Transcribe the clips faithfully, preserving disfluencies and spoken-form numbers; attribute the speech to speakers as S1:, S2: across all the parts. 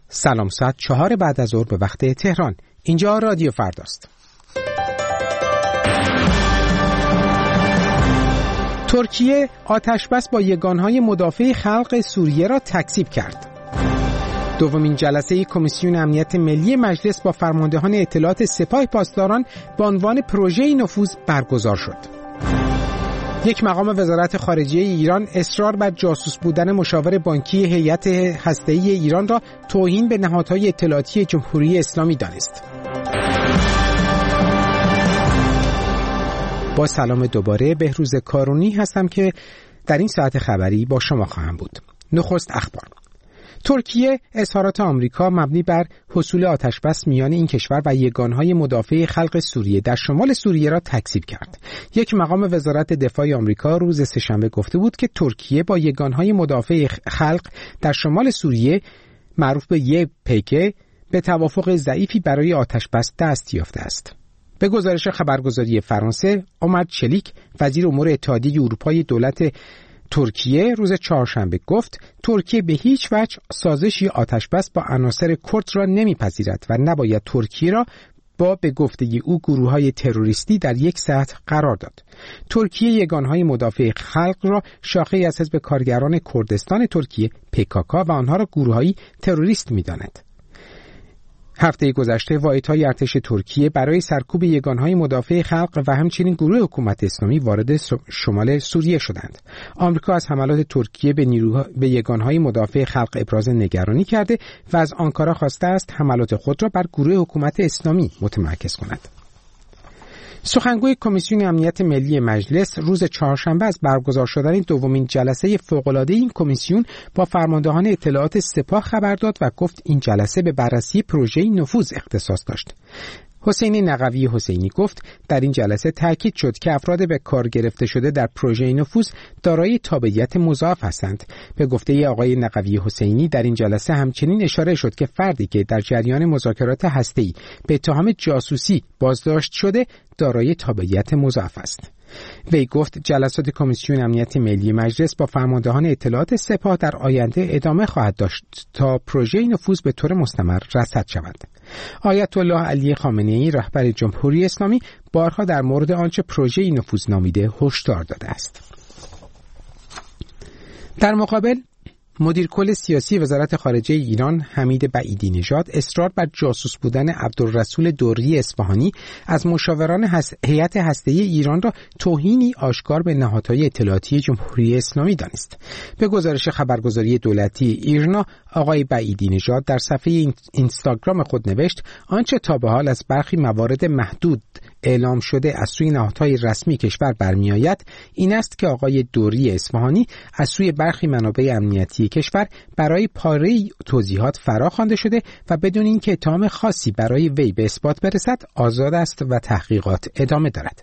S1: سلام، ساعت چهار بعد از ظهر به وقت تهران. اینجا رادیو فرداست. ترکیه آتشبس با یگانهای مدافع خلق سوریه را تکذیب کرد. دومین جلسه کمیسیون امنیت ملی مجلس با فرماندهان اطلاعات سپاه پاسداران به عنوان پروژه نفوذ برگزار شد. یک مقام وزارت خارجه ایران اصرار بر جاسوس بودن مشاور بانکی هیئت هسته‌ای ایران را توهین به نهادهای اطلاعاتی جمهوری اسلامی دانست. با سلام دوباره، بهروز کارونی هستم که در این ساعت خبری با شما خواهم بود. نخست اخبار. ترکیه اظهارات آمریکا مبنی بر حصول آتشبس میان این کشور و یگانهای مدافع خلق سوریه در شمال سوریه را تکذیب کرد. یک مقام وزارت دفاع آمریکا روز سه‌شنبه گفته بود که ترکیه با یگانهای مدافع خلق در شمال سوریه معروف به یه پیکه به توافق ضعیفی برای آتشبس دست یافته است. به گزارش خبرگزاری فرانسه، عمر چلیک وزیر امور اتحادیه اروپای دولت ترکیه روز چهارشنبه گفت ترکیه به هیچ وجه سازشی آتشبس با عناصر کرد را نمیپذیرد و نباید ترکیه را با به گفته او گروه‌های تروریستی در یک سطح قرار داد. ترکیه یگانهای مدافع خلق را شاخه‌ای از حزب کارگران کردستان ترکیه پیکاکا و آنها را گروه‌های تروریست می‌داند. هفته گذشته واحدهای ارتش ترکیه برای سرکوب یگانهای مدافع خلق و همچنین گروه حکومت اسلامی وارد شمال سوریه شدند. آمریکا از حملات ترکیه به نیروها به یگانهای مدافع خلق ابراز نگرانی کرده و از آنکارا خواسته است حملات خود را بر گروه حکومت اسلامی متمرکز کند. سخنگوی کمیسیون امنیت ملی مجلس روز چهارشنبه از برگزار شدن دومین جلسه فوق‌العاده این کمیسیون با فرماندهان اطلاعات سپاه خبر داد و گفت این جلسه به بررسی پروژه نفوذ اختصاص داشت. حسین نقوی حسینی گفت در این جلسه تاکید شد که افراد به کار گرفته شده در پروژه نفوذ دارای تابعیت مضاعف هستند. به گفته آقای نقوی حسینی در این جلسه همچنین اشاره شد که فردی که در جریان مذاکرات هسته‌ای به اتهام جاسوسی بازداشت شده دارای تابعیت مضاعف است. وی گفت جلسات کمیسیون امنیت ملی مجلس با فرماندهان اطلاعات سپاه در آینده ادامه خواهد داشت تا پروژه نفوذ به طور مستمر رصد شود. آیت الله علی خامنه‌ای رهبر جمهوری اسلامی بارها در مورد آنچه پروژه نفوذ نامیده هشدار داده است. در مقابل مدیر کل سیاسی وزارت خارجه ایران حمید بعیدی نژاد اصرار بر جاسوس بودن عبدالرسول دوری اصفهانی از مشاوران هیئت هسته‌ای ایران را توهینی آشکار به نهادهای اطلاعاتی جمهوری اسلامی دانست. به گزارش خبرگزاری دولتی ایرنا، آقای بعیدی نژاد در صفحه اینستاگرام خود نوشت آنچه تا به حال از برخی موارد محدود اعلام شده از سوی نهادهای رسمی کشور برمیآید این است که آقای دوری اصفهانی از سوی برخی منابع امنیتی کشور برای پاره توضیحات فرا خوانده شده و بدون اینکه اتهام خاصی برای وی به اثبات برسد آزاد است و تحقیقات ادامه دارد.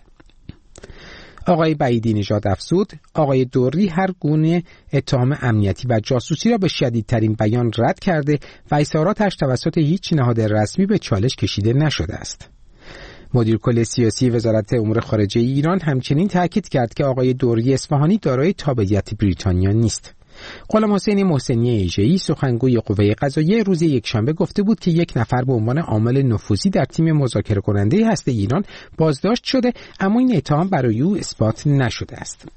S1: آقای بعیدی نژاد افزود آقای دوری هر گونه اتهام امنیتی و جاسوسی را به شدیدترین بیان رد کرده و اظهاراتش توسط هیچ نهاد رسمی به چالش کشیده نشده است. مدیر کل سیاسی وزارت امور خارجه ایران همچنین تاکید کرد که آقای دوری اصفهانی دارای تابعیت بریتانیا نیست. غلام حسین محسنی ایجه‌ای سخنگوی قوه قضاییه روز یکشنبه گفته بود که یک نفر به عنوان عامل نفوذی در تیم مذاکره کننده هسته ایران بازداشت شده اما این اتهام برای او اثبات نشده است.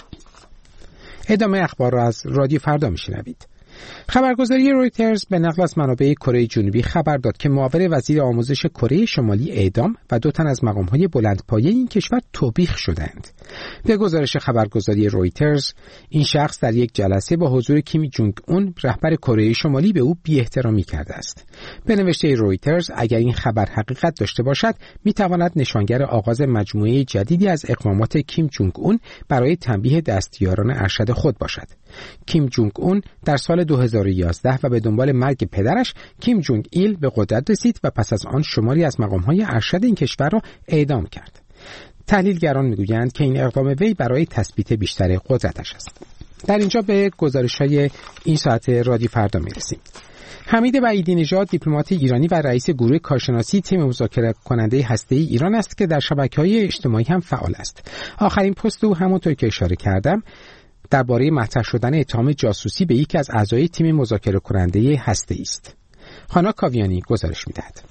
S1: ادامه اخبار را از رادیو فردا میشنوید. خبرگزاری رویترز به نقل از منابع کره جنوبی خبر داد که معاون وزیر آموزش کره شمالی اعدام و دو تن از مقام‌های بلندپایه این کشور توبیخ شدند. به گزارش خبرگزاری رویترز این شخص در یک جلسه با حضور کیم جونگ اون رهبر کره شمالی به او بی‌احترامی کرده است. به نوشته رویترز اگر این خبر حقیقت داشته باشد میتواند نشانگر آغاز مجموعه جدیدی از اقدامات کیم جونگ اون برای تنبیه دستیاران ارشد خود باشد. کیم جونگ اون در سال دو هزار و یازده و به دنبال مرگ پدرش کیم جونگ ایل به قدرت رسید و پس از آن شماری از مقام‌های ارشد این کشور را اعدام کرد. تحلیلگران میگویند که این اقدام وی برای تثبیت بیشتر قدرتش است. در اینجا به گزارش‌های این ساعت رادیو فردا میرسیم. حمید بعیدی نژاد دیپلمات ایرانی و رئیس گروه کارشناسی تیم مذاکره کننده هسته‌ای ایران است که در شبکه‌های اجتماعی هم فعال است. آخرین پست او همونطور که اشاره کردم درباره مطرح شدن اتهام جاسوسی به یکی از اعضای تیم مذاکره کننده هسته‌ای است. خانا کاویانی گزارش می‌دهد.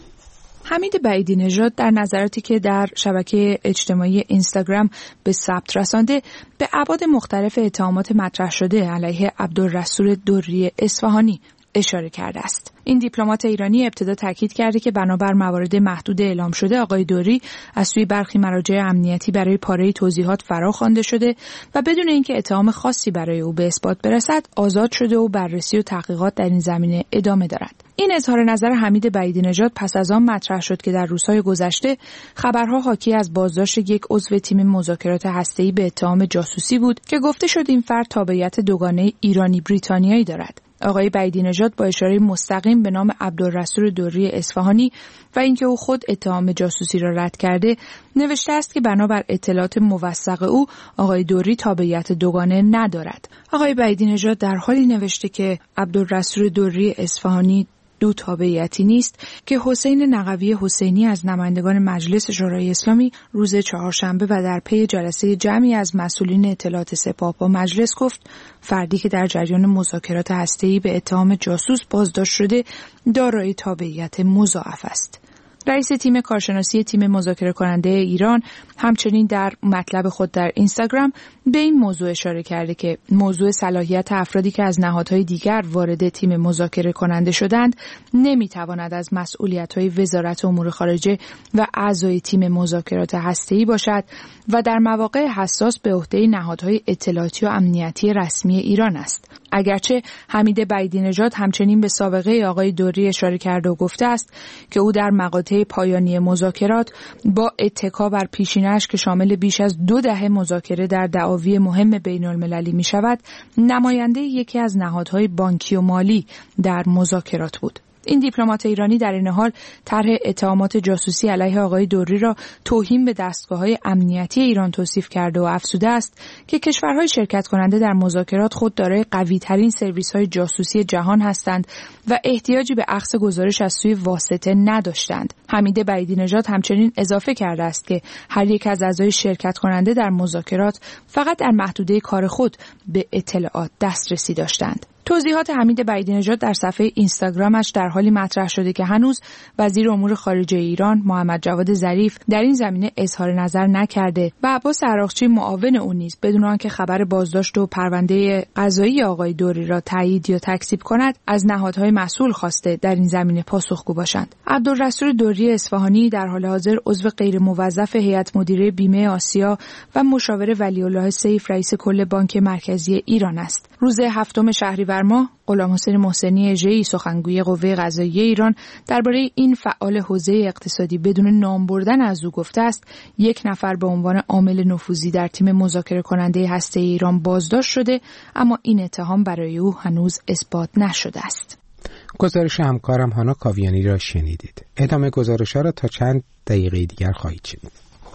S2: حمید بعیدی نژاد در نظراتی که در شبکه اجتماعی اینستاگرام به ثبت رسانده به ابعاد مختلف اتهامات مطرح شده علیه عبدالرسول دری اصفهانی اشاره کرده است. این دیپلمات ایرانی ابتدا تاکید کرده که بنابر موارد محدود اعلام شده آقای دری از سوی برخی مراجع امنیتی برای پاره توضیحات فراخوانده شده و بدون اینکه اتهام خاصی برای او به اثبات برسد آزاد شده و بررسی و تحقیقات در این زمینه ادامه دارد. این اظهار نظر حمید بعیدی نژاد پس از آن مطرح شد که در روزهای گذشته خبرها حاکی از بازداشت یک عضو تیم مذاکرات هسته‌ای به اتهام جاسوسی بود که گفته شد این فرد تابعیت دوگانه ایرانی بریتانیایی دارد. آقای بعیدی نژاد با اشاره مستقیم به نام عبدالرسول دری اصفهانی و اینکه او خود اتهام جاسوسی را رد کرده نوشته است که بنابر اطلاعات موثق او آقای دری تابعیت دوگانه ندارد. آقای بعیدی نژاد در حالی نوشته که عبدالرسول دری اصفهانی دو تابعیتی نیست که حسین نقوی حسینی از نمایندگان مجلس شورای اسلامی روز چهارشنبه و در پی جلسه جمعی از مسئولین اطلاعات سپاه با مجلس گفت فردی که در جریان مذاکرات هسته‌ای به اتهام جاسوس بازداشت شده دارای تابعیت مضاعف است. رئیس تیم کارشناسی تیم مذاکره کننده ایران همچنین در مطلب خود در اینستاگرام به این موضوع اشاره کرده که موضوع صلاحیت افرادی که از نهادهای دیگر وارد تیم مذاکره کننده شدند نمیتواند از مسئولیت‌های وزارت امور خارجه و اعضای تیم مذاکرات هسته‌ای باشد و در مواقع حساس به عهده نهادهای اطلاعاتی و امنیتی رسمی ایران است. اگرچه حمید بعیدی نژاد همچنین به سابقه آقای دری اشاره کرده و گفته است که او در مقاطع پایانی مذاکرات با اتکا بر پیشینه‌اش که شامل بیش از دو دهه مذاکره در دعاوی مهم بین‌المللی می شود، نماینده یکی از نهادهای بانکی و مالی در مذاکرات بود. این دیپلمات ایرانی در این حال طرح اتهامات جاسوسی علیه آقای دری را توهین به دستگاه‌های امنیتی ایران توصیف کرده و افزوده است که کشورهای شرکت کننده در مذاکرات خود دارای قوی‌ترین سرویس‌های جاسوسی جهان هستند و احتیاجی به اخذ گزارش از سوی واسطه نداشتند. حمید بعیدی نژاد همچنین اضافه کرده است که هر یک از اعضای شرکت کننده در مذاکرات فقط در محدوده کار خود به اطلاعات دسترسی داشتند. توضیحات حمید بعیدی نژاد در صفحه اینستاگرامش در حالی مطرح شده که هنوز وزیر امور خارجه ایران محمد جواد ظریف در این زمینه اظهار نظر نکرده و عباس عراقچی معاون او نیز بدون آنکه خبر بازداشت و پرونده قضایی آقای دری را تایید یا تکذیب کند از نهادهای مسئول خواسته در این زمینه پاسخگو باشند. عبدالرسول دری اصفهانی در حال حاضر عضو غیر موظف هیئت مدیره بیمه آسیا و مشاور ولی‌الله سیف رئیس کل بانک مرکزی ایران است. روز هفتم شهریور ماه غلامحسین محسنی اژه‌ای سخنگوی قوه قضاییه ایران درباره این فعال حوزه اقتصادی بدون نام بردن از او گفته است یک نفر به عنوان عامل نفوذی در تیم مذاکره کننده هسته ایران بازداشت شده اما این اتهام برای او هنوز اثبات نشده است.
S1: گزارش همکارم هانا کاویانی را شنیدید. ادامه گزارش‌ها را تا چند دقیقه دیگر خواهید شنید.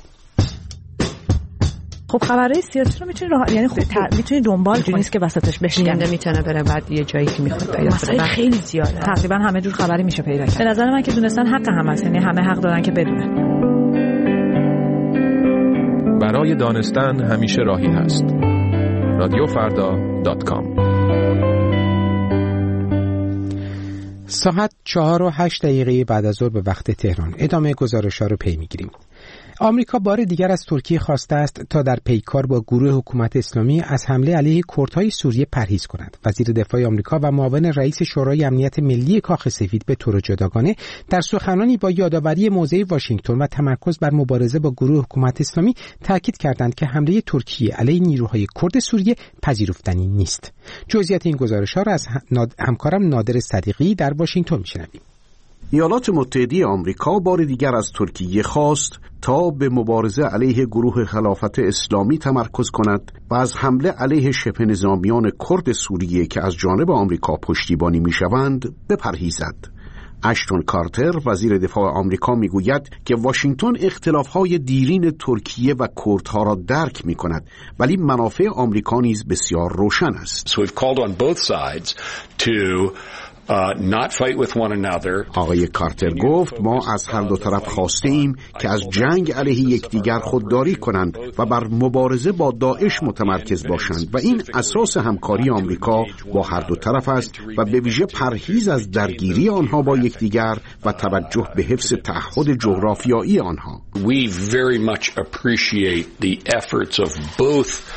S3: خب خبرهای سیاسی رو میتونی راه یعنی خب میتونی دنبال کنی، نیست که وسطش بشکنه،
S4: میتونه بره بعد یه جایی که میخواد پیدا
S3: مسائل خیلی زیاده، تقریبا همه جور خبری میشه پیدا کرد. به نظر من که دونستن حق هم هست، یعنی همه حق دارن که بدونن.
S5: برای دانستن همیشه راهی هست. رادیو فردا دات کام.
S1: ساعت چهار و هشت دقیقه بعد از ظهر به وقت تهران. ادامه گزارش‌ها رو پی می‌گیریم. آمریکا بار دیگر از ترکیه خواسته است تا در پیکار با گروه حکومت اسلامی از حمله علیه کردهای سوریه پرهیز کند. وزیر دفاع آمریکا و معاون رئیس شورای امنیت ملی کاخ سفید به طور جداگانه در سخنانی با یادآوری موضع واشنگتن و تمرکز بر مبارزه با گروه حکومت اسلامی تاکید کردند که حمله ترکیه علیه نیروهای کرد سوریه پذیرفتنی نیست. جزئیات این گزارش‌ها را از همکارم نادر صدیقی در واشنگتن می‌شنویم.
S6: ایالات متحده آمریکا بار دیگر از ترکیه خواست تا به مبارزه علیه گروه خلافت اسلامی تمرکز کند و از حمله علیه شبه نظامیان کرد سوریه که از جانب آمریکا پشتیبانی می‌شوند بپرهیزد. اشتون کارتر وزیر دفاع آمریکا میگوید که واشنگتن اختلاف‌های دیرین ترکیه و کردها را درک می‌کند ولی منافع آمریکا نیز بسیار روشن است.
S7: So we've called on both sides to
S6: آقای کارتر گفت ما از هر دو طرف خواسته ایم که از جنگ علیه یکدیگر خودداری کنند و بر مبارزه با داعش متمرکز باشند و این اساس همکاری آمریکا با هر دو طرف است و به ویژه پرهیز از درگیری آنها با یکدیگر و توجه به حفظ تعهد جغرافیایی آنها.
S7: We very much appreciate the efforts of both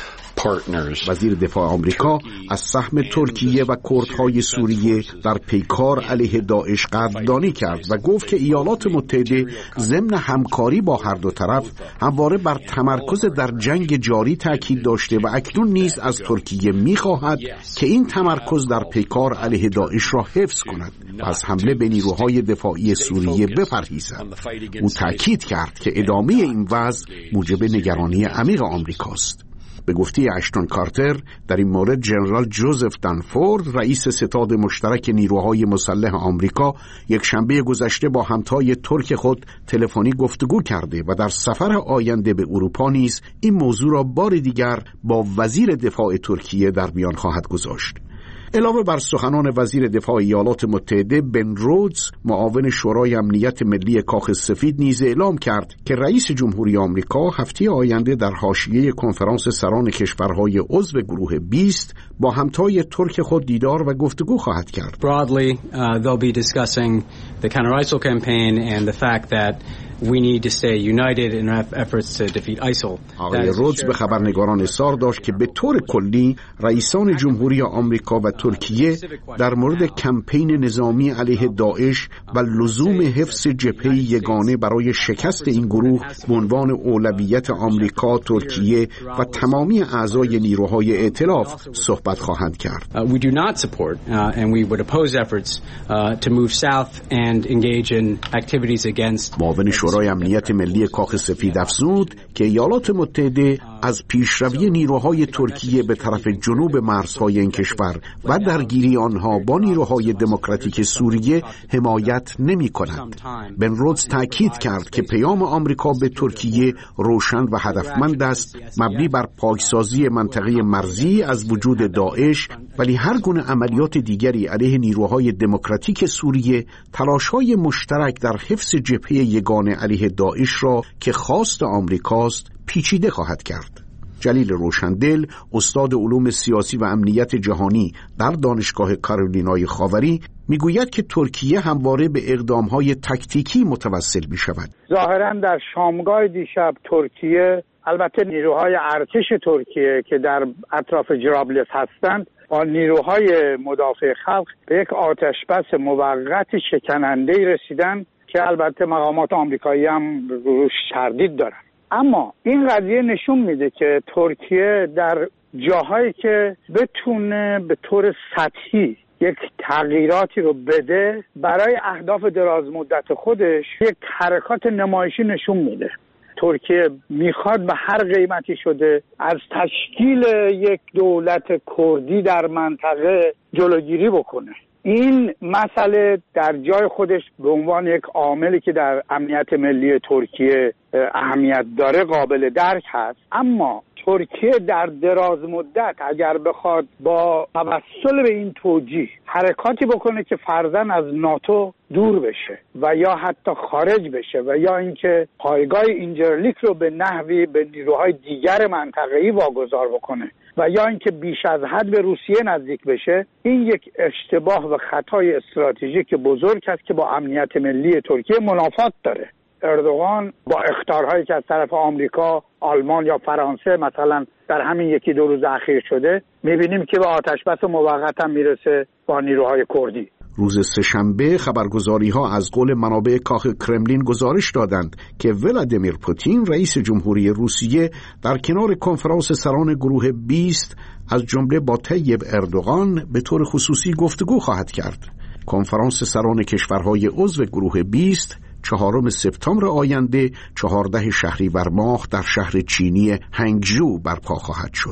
S6: وزیر دفاع آمریکا از سهم ترکیه و کردهای سوریه در پیکار علیه داعش قدردانی کرد و گفت که ایالات متحده ضمن همکاری با هر دو طرف همواره بر تمرکز در جنگ جاری تاکید داشته و اکنون نیز از ترکیه می‌خواهد که این تمرکز در پیکار علیه داعش را حفظ کند و از حمله به نیروهای دفاعی سوریه بپرهیزد. او تاکید کرد که ادامه این وضع موجب نگرانی عمیق آمریکاست. به گفته اشتون کارتر در این مورد ژنرال جوزف دنفورد رئیس ستاد مشترک نیروهای مسلح آمریکا یک شنبه گذشته با همتای ترک خود تلفنی گفتگو کرده و در سفر آینده به اروپا نیز این موضوع را بار دیگر با وزیر دفاع ترکیه در میان خواهد گذاشت. علاوه بر سخنان وزیر دفاع ایالات متحده، بن رودز معاون شورای امنیت ملی کاخ سفید نیز اعلام کرد که رئیس جمهوری آمریکا هفته آینده در حاشیه کنفرانس سران کشورهای عضو گروه بیست با همتای ترک خود دیدار و گفتگو خواهد کرد.
S8: Broadly, uh, they'll be discussing the counter-ISIL campaign and the fact that we need to stay united in our efforts to defeat ISIL.
S6: آقای رودز به خبرنگاران اظهار داشت که به طور کلی رئیسان جمهوری آمریکا و ترکیه در مورد کمپین نظامی علیه داعش و لزوم حفظ جبهه یگانه برای شکست این گروه به عنوان اولویت آمریکا، ترکیه و تمامی اعضای نیروهای ائتلاف صحبت خواهند کرد.
S8: Uh, we do not support uh, and we would oppose efforts uh, to move south and engage in activities against.
S6: معاون شورای امنیت ملی کاخ سفید افزود که ایالات متحده از پیشروی نیروهای ترکیه به طرف جنوب مرزهای این کشور و درگیری آنها با نیروهای دموکراتیک سوریه حمایت نمی کند. بن رودز تاکید کرد که پیام آمریکا به ترکیه روشن و هدفمند است، مبنی بر پاکسازی منطقه مرزی از وجود داعش، ولی هر گونه عملیات دیگری علیه نیروهای دموکراتیک سوریه تلاش‌های مشترک در حفظ جبهه یگانه علیه داعش را که خواست آمریکاست پیچیده خواهد کرد. جلیل روشندل، استاد علوم سیاسی و امنیت جهانی در دانشگاه کارولینای خاوری، میگوید که ترکیه همواره به اقدام‌های تاکتیکی متوسل می‌شود.
S9: ظاهراً در شامگاه دیشب ترکیه، البته نیروهای ارتش ترکیه که در اطراف جرابلس هستند، با نیروهای مدافع خلق به یک آتشبس موقت شکننده‌ای رسیدن که البته مقامات آمریکایی هم روش تردید دارن. اما این قضیه نشون میده که ترکیه در جاهایی که بتونه به طور سطحی یک تغییراتی رو بده برای اهداف دراز مدت خودش یک حرکات نمایشی نشون میده. ترکیه میخواد به هر قیمتی شده از تشکیل یک دولت کردی در منطقه جلوگیری بکنه. این مسئله در جای خودش به عنوان یک عاملی که در امنیت ملی ترکیه اهمیت داره قابل درک هست، اما ترکیه در دراز مدت اگر بخواد با توسل به این توجیه حرکاتی بکنه که فرضاً از ناتو دور بشه و یا حتی خارج بشه و یا اینکه پایگاه اینجرلیک رو به نحوی به نیروهای دیگر منطقه‌ای واگذار بکنه و یا اینکه بیش از حد به روسیه نزدیک بشه، این یک اشتباه و خطای استراتژیک بزرگ است که با امنیت ملی ترکیه منافات داره. اردوغان با اخطارهایی که از طرف آمریکا، آلمان یا فرانسه مثلا در همین یکی دو روز اخیر شده، می‌بینیم که به آتشبس موقت هم میرسه با نیروهای کردی.
S6: روز سه‌شنبه خبرگزاری‌ها از قول منابع کاخ کرملین گزارش دادند که ولادیمیر پوتین رئیس جمهوری روسیه در کنار کنفرانس سران گروه بیست از جمله با طیب اردوغان به طور خصوصی گفتگو خواهد کرد. کنفرانس سران کشورهای عضو گروه بیست چهارم سپتامبر آینده چهارده شهریور ماه در شهر چینی هنگجو برپا خواهد شد.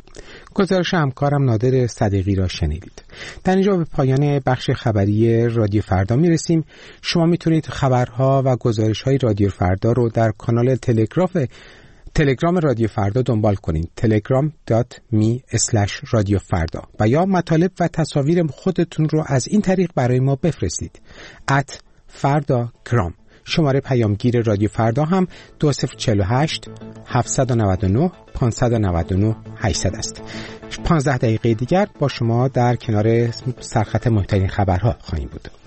S1: گزارش همکارم نادر صدیقی را شنیدید. در اینجا به پایان بخش خبری رادیو فردا میرسیم. شما میتونید خبرها و گزارش‌های رادیو فردا رو در کانال تلگراف تلگرام رادیو فردا دنبال کنین تلگرام دات می اسلش رادیو فردا و یا مطالب و تصاویر خودتون رو از این طریق برای ما بفرستید ات فردا گرام. شماره پیامگیر رادیو فردا هم دو صفر چهل و هشت هفتصد و نود و نه پانصد و نود و نه هشتصد است. پانزده دقیقه دیگر با شما در کنار سرخط مهمترین خبرها خواهیم بود.